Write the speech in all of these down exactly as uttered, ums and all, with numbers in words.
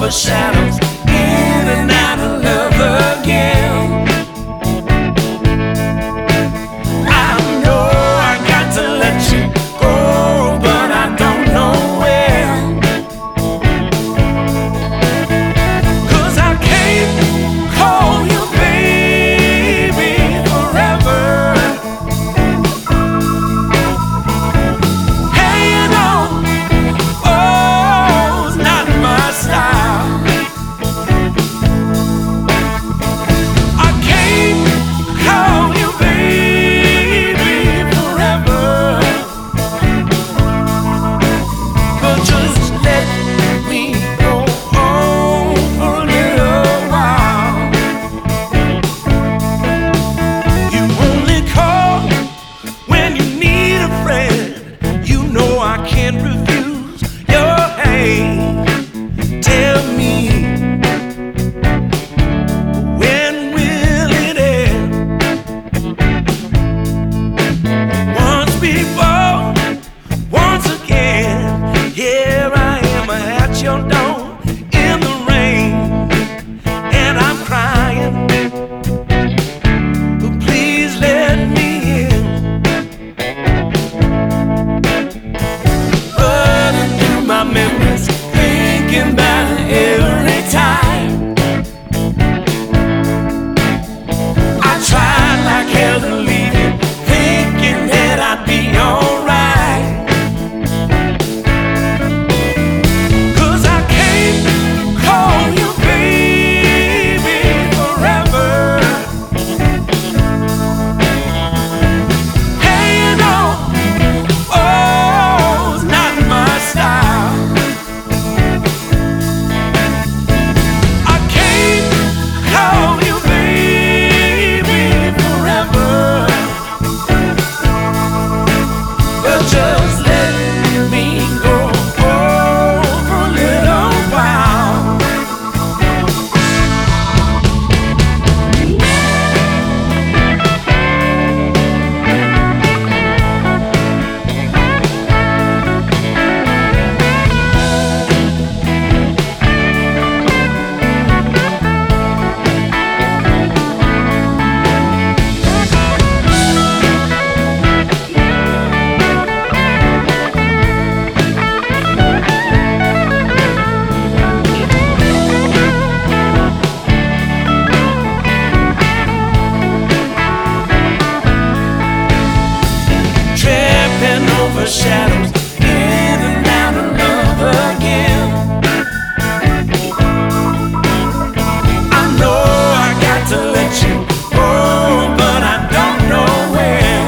shadows, in and out of love again. I know I got to let you go, but I don't know where. 'Cause I can't call you baby forever. Hey, you know, oh, it's not my style. I can't call you baby forever, but just let me go on for a little while. You only call when you need a friend. You know I can't refuse your hand. Tell me, when will it end? Once before, once again, here I am at your door in the rain, and I'm crying, but please let me in. Running through my memories, thinking about it every time. I tried like hell to leave you, thinking that I'd be alright. 'Cause I can't call you baby forever. Hey, you know, oh, it's not my style. I can't call you baby forever, but just let me go for a little while. Tripping over shadows, in and out of love again. I know I got to let you go, but I don't know where.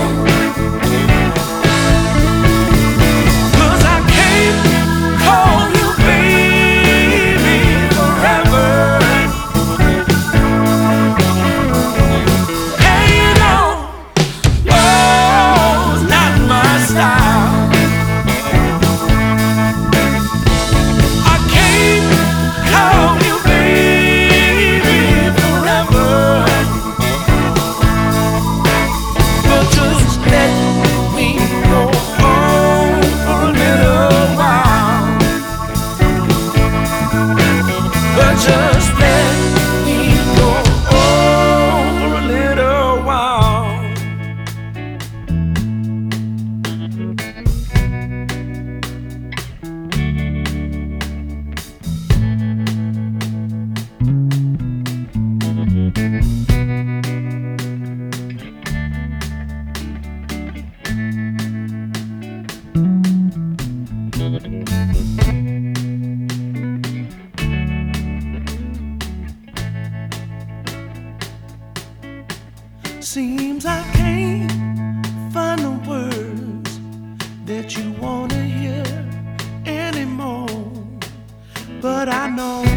'Cause I can't call you baby forever. Hey, you know, oh, it's not my style. I can't call you baby forever, but just let me go on for a little while. But just let me go on for a little while. Seems I can't find the words that you wanna hear anymore, but I know